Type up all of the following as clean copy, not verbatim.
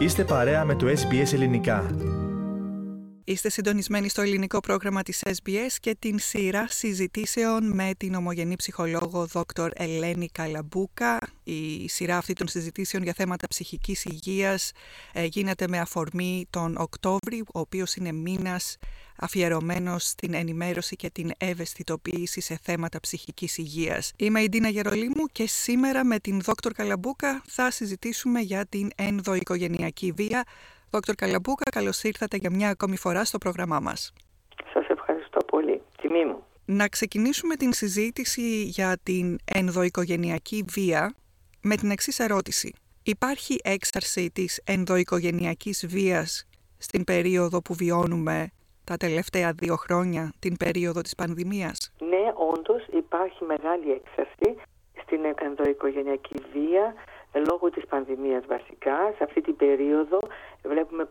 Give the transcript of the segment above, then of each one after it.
Είστε παρέα με το SBS Ελληνικά. Είστε συντονισμένοι στο ελληνικό πρόγραμμα της SBS και την σειρά συζητήσεων με την ομογενή ψυχολόγο Δόκτωρ Ελένη Καλαμπούκα. Η σειρά αυτή των συζητήσεων για θέματα ψυχικής υγείας γίνεται με αφορμή τον Οκτώβρη, ο οποίος είναι μήνας αφιερωμένος στην ενημέρωση και την ευαισθητοποίηση σε θέματα ψυχικής υγείας. Είμαι η Ντίνα Γερολίμου και σήμερα με την Δόκτωρ Καλαμπούκα θα συζητήσουμε για την ενδοοικογενειακή βία. Δόκτωρ Καλαμπούκα, καλώς ήρθατε για μια ακόμη φορά στο πρόγραμμά μας. Σας ευχαριστώ πολύ. Τιμή μου. Να ξεκινήσουμε την συζήτηση για την ενδοοικογενειακή βία με την εξής ερώτηση. Υπάρχει έξαρση της ενδοοικογενειακής βίας στην περίοδο που βιώνουμε τα τελευταία 2 χρόνια, την περίοδο της πανδημίας? Ναι, όντως υπάρχει μεγάλη έξαρση στην ενδοοικογενειακή βία λόγω της πανδημίας βασικά. Σε αυτή την περίοδο βλέπουμε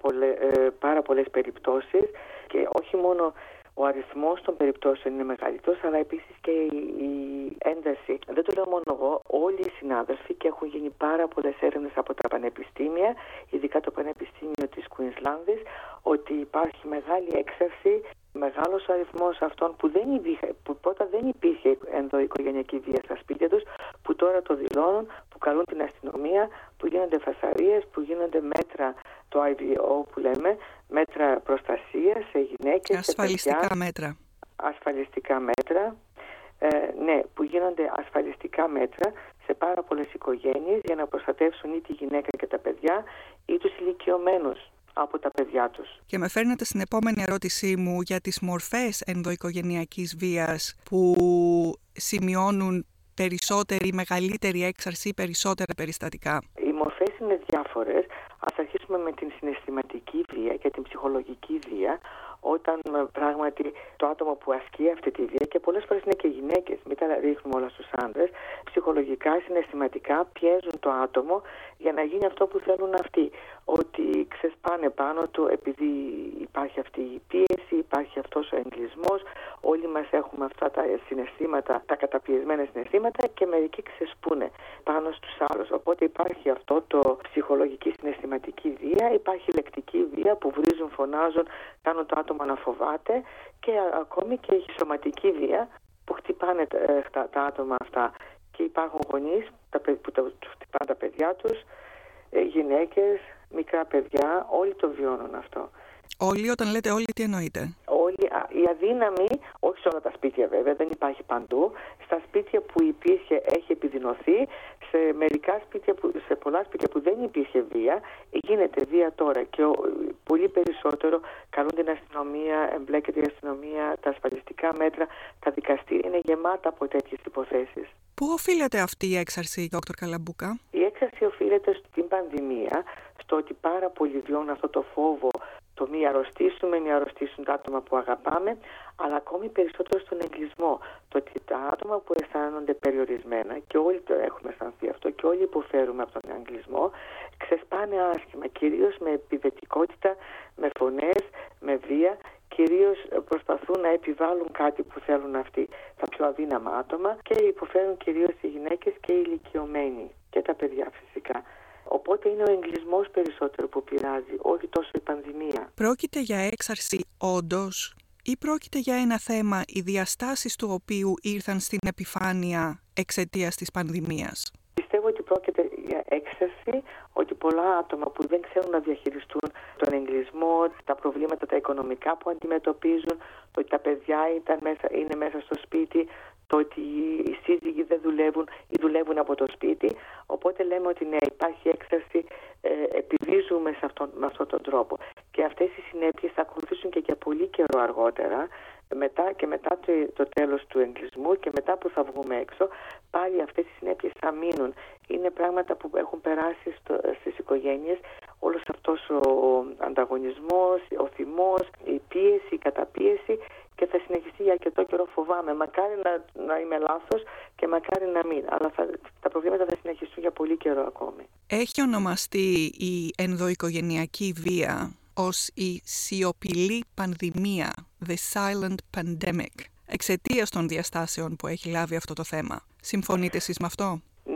πάρα πολλές περιπτώσεις και όχι μόνο ο αριθμός των περιπτώσεων είναι μεγαλύτερος, αλλά επίσης και η ένταση. Δεν το λέω μόνο εγώ, όλοι οι συνάδελφοι, και έχουν γίνει πάρα πολλές έρευνες από τα πανεπιστήμια, ειδικά το Πανεπιστήμιο της Κουινσλάνδης, ότι υπάρχει μεγάλη έξαρση, μεγάλος αριθμός αυτών που πρώτα δεν υπήρχε ενδοοικογενειακή βία στα σπίτια τους, που τώρα το δηλώνουν, που καλούν την αστυνομία, που γίνονται φασαρίες, που γίνονται μέτρα, το IVO που λέμε, μέτρα προστασίας σε γυναίκες, ασφαλιστικά σε παιδιά, μέτρα. Ασφαλιστικά μέτρα, ναι, που γίνονται ασφαλιστικά μέτρα σε πάρα πολλές οικογένειες για να προστατεύσουν ή τη γυναίκα και τα παιδιά ή τους ηλικιωμένους από τα παιδιά τους. Και με φέρνετε στην επόμενη ερώτησή μου για τις μορφές ενδοοικογενειακής βίας που σημειώνουν περισσότερη ή μεγαλύτερη έξαρση ή περισσότερα περιστατικά. Οι μορφές είναι διάφορες. Ας αρχίσουμε με την συναισθηματική βία και την ψυχολογική βία, όταν πράγματι το άτομο που ασκεί αυτή τη βία, και πολλές φορές είναι και γυναίκες, μην τα ρίχνουμε όλα στους άντρες, ψυχολογικά, συναισθηματικά πιέζουν το άτομο για να γίνει αυτό που θέλουν αυτοί. Ότι ξεσπάνε πάνω του επειδή υπάρχει αυτή η πίεση, υπάρχει αυτός ο εγκλισμός. Όλοι μας έχουμε αυτά τα συναισθήματα, τα καταπιεσμένα συναισθήματα, και μερικοί ξεσπούνε πάνω στους άλλους. Οπότε υπάρχει αυτό το ψυχολογική συναισθηματική βία, υπάρχει λεκτική βία που βρίζουν, φωνάζουν, κάνουν το άτομο να φοβάται, και ακόμη και η σωματική βία που χτυπάνε τα άτομα αυτά. Και υπάρχουν γονείς που χτυπάνε τα παιδιά τους, γυναίκες, μικρά παιδιά, όλοι το βιώνουν αυτό. Όλοι, όταν λέτε όλοι, τι εννοείτε? Όλοι, οι αδύναμοι, όχι σε όλα τα σπίτια βέβαια, δεν υπάρχει παντού. Στα σπίτια που υπήρχε έχει επιδεινωθεί, σε πολλά σπίτια που δεν υπήρχε βία, γίνεται βία τώρα, και πολύ περισσότερο καλούν την αστυνομία, εμπλέκεται η αστυνομία, τα ασφαλιστικά μέτρα, τα δικαστήρια είναι γεμάτα από τέτοιες υποθέσεις. Πού οφείλεται αυτή η έξαρση, Δόκτωρ Καλαμπούκα? Η έξαρση οφείλεται στην πανδημία, στο ότι πάρα πολλοί βιώνουν αυτό το φόβο, το μη αρρωστήσουν τα άτομα που αγαπάμε, αλλά ακόμη περισσότερο στον εγκλισμό. Το ότι τα άτομα που αισθάνονται περιορισμένα, και όλοι το έχουμε αισθανθεί αυτό και όλοι υποφέρουμε από τον εγκλισμό, ξεσπάνε άσχημα, κυρίως με επιθετικότητα, με φωνές, με βία. Κυρίως προσπαθούν να επιβάλλουν κάτι που θέλουν αυτοί, τα πιο αδύναμα άτομα, και υποφέρουν κυρίως οι γυναίκες και οι ηλικιωμένοι και τα παιδιά φυσικά. Οπότε είναι ο εγκλισμός περισσότερο που πειράζει, όχι τόσο η πανδημία. Πρόκειται για έξαρση όντως, ή πρόκειται για ένα θέμα οι διαστάσεις του οποίου ήρθαν στην επιφάνεια εξαιτίας της πανδημίας? Πιστεύω ότι πρόκειται για έξαρση, ότι πολλά άτομα που δεν ξέρουν να διαχειριστούν τον εγκλισμό, τα προβλήματα τα οικονομικά που αντιμετωπίζουν, το ότι τα παιδιά είναι μέσα στο σπίτι, το ότι οι σύζυγοι δεν δουλεύουν ή δουλεύουν από το σπίτι. Οπότε λέμε ότι ναι, υπάρχει έξαρση, επειδή ζούμε με αυτόν τον τρόπο. Και αυτές οι συνέπειες θα ακολουθήσουν και για πολύ καιρό αργότερα, μετά το τέλος του εγκλισμού, και μετά που θα βγούμε έξω, πάλι αυτές οι συνέπειες θα μείνουν. Είναι πράγματα που έχουν περάσει στις οικογένειες, όλος αυτός ο ανταγωνισμός, ο θυμός, η πίεση, η καταπίεση, και θα συνεχιστεί για αρκετό καιρό, φοβάμαι. Μακάρι να είμαι λάθος και μακάρι να μην, αλλά τα προβλήματα θα συνεχιστούν για πολύ καιρό ακόμη. Έχει ονομαστεί η ενδοοικογενειακή βία ως η σιωπηλή πανδημία, the silent pandemic, εξαιτίας των διαστάσεων που έχει λάβει αυτό το θέμα. Συμφωνείτε εσείς με αυτό? Ναι, συμφωνώ.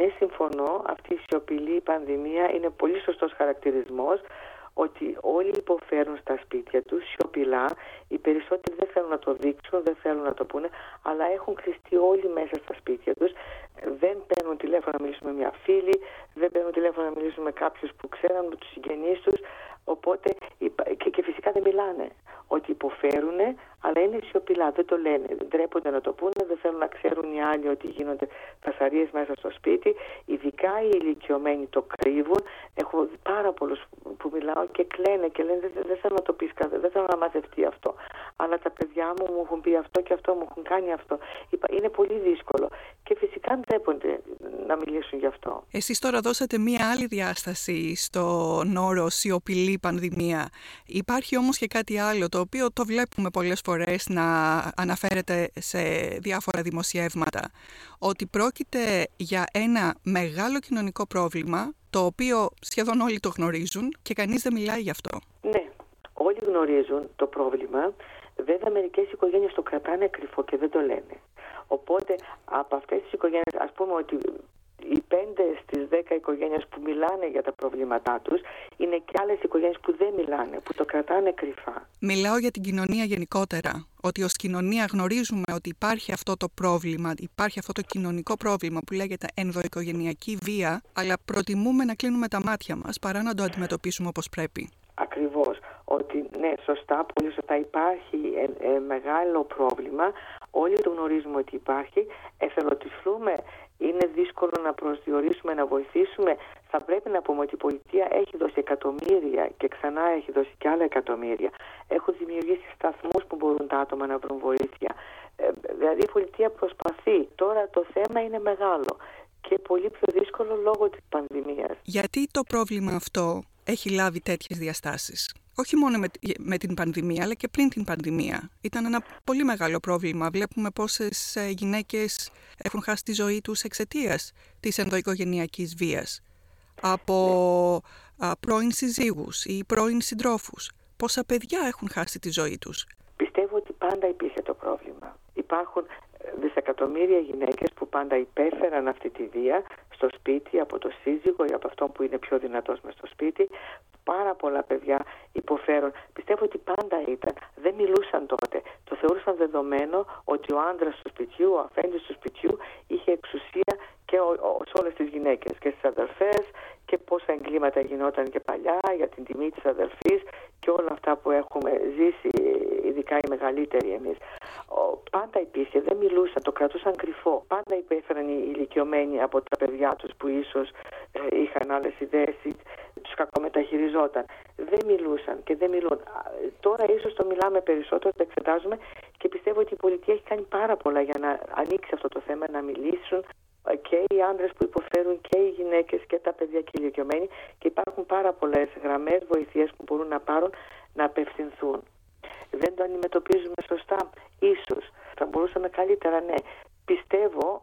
συμφωνώ, αυτή η σιωπηλή πανδημία είναι πολύ σωστός χαρακτηρισμός, ότι όλοι υποφέρουν στα σπίτια τους σιωπηλά. Οι περισσότεροι δεν θέλουν να το δείξουν, δεν θέλουν να το πούνε, αλλά έχουν κλειστεί όλοι μέσα στα σπίτια τους. Δεν παίρνουν τηλέφωνο να μιλήσουν με μια φίλη, δεν παίρνουν τηλέφωνο να μιλήσουν με κάποιους που ξέραν, με τους συγγενείς τους. Οπότε, και φυσικά δεν μιλάνε. Ότι υποφέρουν, αλλά είναι σιωπηλά, δεν το λένε. Ντρέπονται να το πούνε, δεν θέλουν να ξέρουν οι άλλοι ότι γίνονται φασαρίες μέσα στο σπίτι. Ειδικά οι ηλικιωμένοι το κρύβουν. Έχω πάρα πολλούς που μιλάω και κλαίνε και λένε δεν θέλω να το πεις, δεν θέλω να μαζευτεί αυτό. Αλλά τα παιδιά μου έχουν πει αυτό και αυτό, μου έχουν κάνει αυτό. Είναι πολύ δύσκολο. Και φυσικά ντρέπονται να μιλήσουν γι' αυτό. Εσείς τώρα δώσατε μία άλλη διάσταση στον όρο σιωπηλή πανδημία. Υπάρχει όμως και κάτι άλλο, το οποίο το βλέπουμε πολλές φορές να αναφέρεται σε διάφορα δημοσιεύματα, ότι πρόκειται για ένα μεγάλο κοινωνικό πρόβλημα, το οποίο σχεδόν όλοι το γνωρίζουν και κανείς δεν μιλάει γι' αυτό. Ναι, όλοι γνωρίζουν το πρόβλημα. Βέβαια, μερικές οικογένειες το κρατάνε κρυφό και δεν το λένε. Οπότε, από αυτές τις οικογένειες, ας πούμε ότι οι 5 στις 10 οικογένειες που μιλάνε για τα προβλήματά τους, είναι και άλλες οικογένειες που δεν μιλάνε, που το κρατάνε κρυφά. Μιλάω για την κοινωνία γενικότερα. Ότι ως κοινωνία γνωρίζουμε ότι υπάρχει αυτό το πρόβλημα, υπάρχει αυτό το κοινωνικό πρόβλημα που λέγεται ενδοοικογενειακή βία, αλλά προτιμούμε να κλείνουμε τα μάτια μας παρά να το αντιμετωπίσουμε όπως πρέπει. Ακριβώς. Ότι ναι, σωστά, πολύ σωστά, υπάρχει μεγάλο πρόβλημα. Όλοι το γνωρίζουμε ότι υπάρχει. Εθελοτυφλούμε. Είναι δύσκολο να προσδιορίσουμε, να βοηθήσουμε. Θα πρέπει να πούμε ότι η πολιτεία έχει δώσει εκατομμύρια και ξανά έχει δώσει και άλλα εκατομμύρια. Έχουν δημιουργήσει σταθμούς που μπορούν τα άτομα να βρουν βοήθεια. Δηλαδή η πολιτεία προσπαθεί. Τώρα το θέμα είναι μεγάλο και πολύ πιο δύσκολο λόγω της πανδημίας. Γιατί το πρόβλημα αυτό έχει λάβει τέτοιες διαστάσεις? Όχι μόνο με την πανδημία, αλλά και πριν την πανδημία. Ήταν ένα πολύ μεγάλο πρόβλημα. Βλέπουμε πόσες γυναίκες έχουν χάσει τη ζωή τους εξαιτίας της ενδοοικογενειακής βίας. Από πρώην συζύγους ή πρώην συντρόφους. Πόσα παιδιά έχουν χάσει τη ζωή τους. Πιστεύω ότι πάντα υπήρχε το πρόβλημα. Υπάρχουν δισεκατομμύρια γυναίκες που πάντα υπέφεραν αυτή τη βία στο σπίτι, από το σύζυγο ή από αυτόν που είναι πιο δυνατός μες στο σπίτι. Πάρα πολλά παιδιά υποφέρουν. Πιστεύω ότι πάντα ήταν. Δεν μιλούσαν τότε. Το θεωρούσαν δεδομένο ότι ο άντρας του σπιτιού, ο αφέντης του σπιτιού, είχε εξουσία και σε όλες τις γυναίκες και στις αδερφές και πόσα εγκλήματα γινόταν και παλιά για την τιμή της αδερφής και όλα αυτά που έχουμε ζήσει, ειδικά οι μεγαλύτεροι εμείς. Πάντα υπήρχε, δεν μιλούσαν, το κρατούσαν κρυφό. Πάντα υπέφεραν οι ηλικιωμένοι από τα παιδιά τους που ίσως είχαν άλλες ιδέες ή τους κακομεταχειριζόταν. Δεν μιλούσαν και δεν μιλούν. Τώρα ίσως το μιλάμε περισσότερο, το εξετάζουμε και πιστεύω ότι η πολιτεία έχει κάνει πάρα πολλά για να ανοίξει αυτό το θέμα, να μιλήσουν και οι άντρες που υποφέρουν και οι γυναίκες και τα παιδιά και οι ηλικιωμένοι, και υπάρχουν πάρα πολλές γραμμές βοηθείας που μπορούν να πάρουν να απευθυνθούν. Δεν το αντιμετωπίζουμε σωστά, ίσως. Θα μπορούσαμε καλύτερα, ναι. Πιστεύω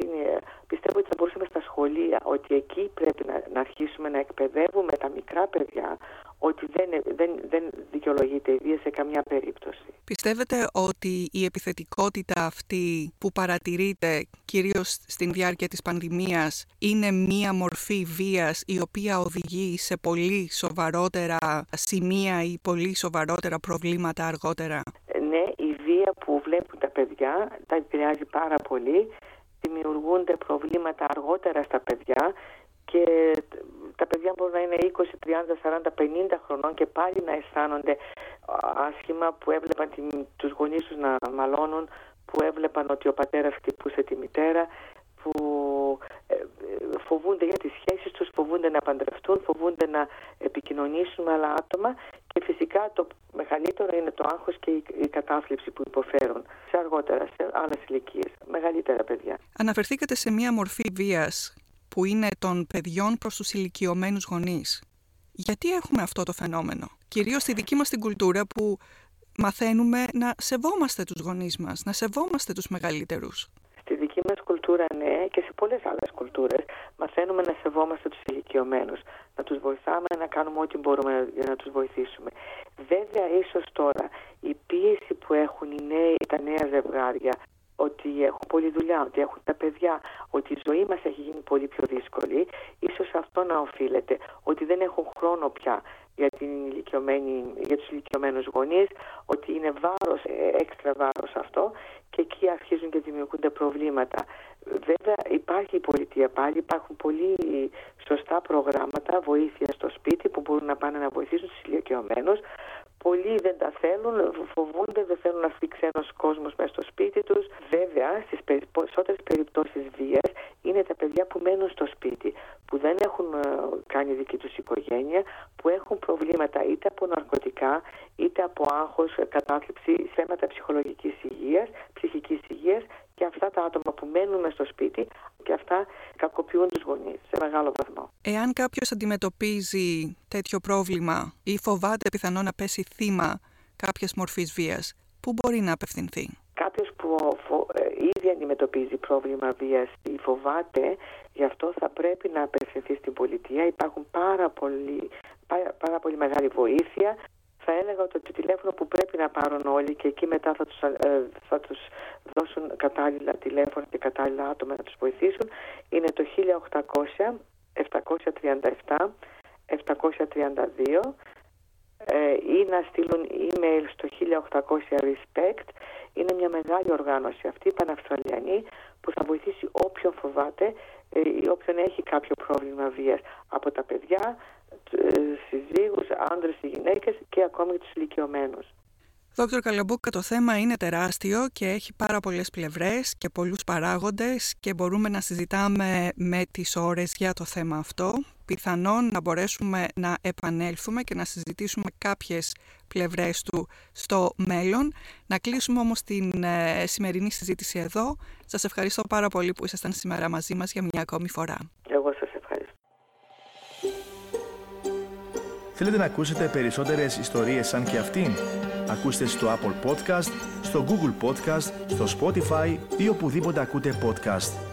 ότι θα μπορούσαμε στα σχολεία, ότι εκεί πρέπει να αρχίσουμε να εκπαιδεύουμε τα μικρά παιδιά ότι δεν δικαιολογείται η βία σε καμιά περίπτωση. Πιστεύετε ότι η επιθετικότητα αυτή που παρατηρείται κυρίως στην διάρκεια της πανδημίας είναι μία μορφή βίας η οποία οδηγεί σε πολύ σοβαρότερα σημεία ή πολύ σοβαρότερα προβλήματα αργότερα? Ναι, η βία που βλέπουν τα παιδιά τα επηρεάζει πάρα πολύ. Δημιουργούνται προβλήματα αργότερα στα παιδιά και τα παιδιά μπορούν να είναι 20, 30, 40, 50 χρονών και πάλι να αισθάνονται άσχημα, που έβλεπαν τους γονείς τους να μαλώνουν, που έβλεπαν ότι ο πατέρας χτυπούσε τη μητέρα, που φοβούνται για τις σχέσεις τους, φοβούνται να παντρευτούν, φοβούνται να επικοινωνήσουν με άλλα άτομα και φυσικά το μεγαλύτερο είναι το άγχος και η κατάθλιψη που υποφέρουν σε αργότερα, σε άλλες ηλικίες, μεγαλύτερα παιδιά. Αναφερθήκατε σε μία μορφή βίας που είναι των παιδιών προς τους ηλικιωμένους γονείς. Γιατί έχουμε αυτό το φαινόμενο? Κυρίως στη δική μας την κουλτούρα που μαθαίνουμε να σεβόμαστε τους γονείς μας, να σεβόμαστε τους μεγαλύτερους. Στη δική μας κουλτούρα, ναι, και σε πολλές άλλες κουλτούρες μαθαίνουμε να σεβόμαστε τους ηλικιωμένους, να τους βοηθάμε, να κάνουμε ό,τι μπορούμε για να τους βοηθήσουμε. Βέβαια, ίσως τώρα η πίεση που έχουν τα νέα ζευγάρια ότι έχουν πολλή δουλειά, ότι έχουν τα παιδιά, ότι η ζωή μας έχει γίνει πολύ πιο δύσκολη. Ίσως αυτό να οφείλεται, ότι δεν έχουν χρόνο πια για τους ηλικιωμένους γονείς, ότι είναι βάρος, έξτρα βάρος αυτό, και εκεί αρχίζουν και δημιουργούνται προβλήματα. Βέβαια υπάρχει η πολιτεία πάλι, υπάρχουν πολύ σωστά προγράμματα βοήθεια στο σπίτι που μπορούν να πάνε να βοηθήσουν τους ηλικιωμένους. Πολλοί δεν τα θέλουν, φοβούνται, δεν θέλουν να έρθει ξένος κόσμος μέσα στο σπίτι τους. Βέβαια, στις περισσότερες περιπτώσεις βίας είναι τα παιδιά που μένουν στο σπίτι, που δεν έχουν κάνει δική τους οικογένεια, που έχουν προβλήματα είτε από ναρκωτικά, είτε από άγχος, κατάθλιψη, θέματα ψυχολογικής υγείας, ψυχικής υγείας, και αυτά τα άτομα που μένουν μες στο σπίτι και αυτά κακοποιούν τους γονείς σε μεγάλο βαθμό. Εάν κάποιος αντιμετωπίζει τέτοιο πρόβλημα ή φοβάται πιθανόν να πέσει θύμα κάποιας μορφής βίας, πού μπορεί να απευθυνθεί? Κάποιος που ήδη αντιμετωπίζει πρόβλημα βίας ή φοβάται, γι' αυτό θα πρέπει να απευθυνθεί στην πολιτεία. Υπάρχουν πάρα πολύ μεγάλη βοήθεια. Θα έλεγα ότι το τηλέφωνο που πρέπει να πάρουν όλοι, και εκεί μετά θα τους δώσουν κατάλληλα τηλέφωνα και κατάλληλα άτομα να τους βοηθήσουν, είναι το 1800 737 732, ή να στείλουν email στο 1800 respect. Είναι μια μεγάλη οργάνωση αυτή, παναυστραλιανή, που θα βοηθήσει όποιον φοβάται ή όποιον έχει κάποιο πρόβλημα βίας, από τα παιδιά, συζύγους, άντρες ή γυναίκες, και ακόμη και τους ηλικιωμένους. Δόκτωρ Καλαμπούκα, το θέμα είναι τεράστιο και έχει πάρα πολλές πλευρές και πολλούς παράγοντες και μπορούμε να συζητάμε με τις ώρες για το θέμα αυτό. Πιθανόν να μπορέσουμε να επανέλθουμε και να συζητήσουμε κάποιες πλευρές του στο μέλλον. Να κλείσουμε όμως την σημερινή συζήτηση εδώ. Σας ευχαριστώ πάρα πολύ που ήσασταν σήμερα μαζί μας για μια ακόμη φορά. Εγώ σας ευχαριστώ. Θέλετε να ακούσετε περισσότερες ιστορίες σαν και αυτήν? Ακούστε στο Apple Podcast, στο Google Podcast, στο Spotify ή οπουδήποτε ακούτε podcast.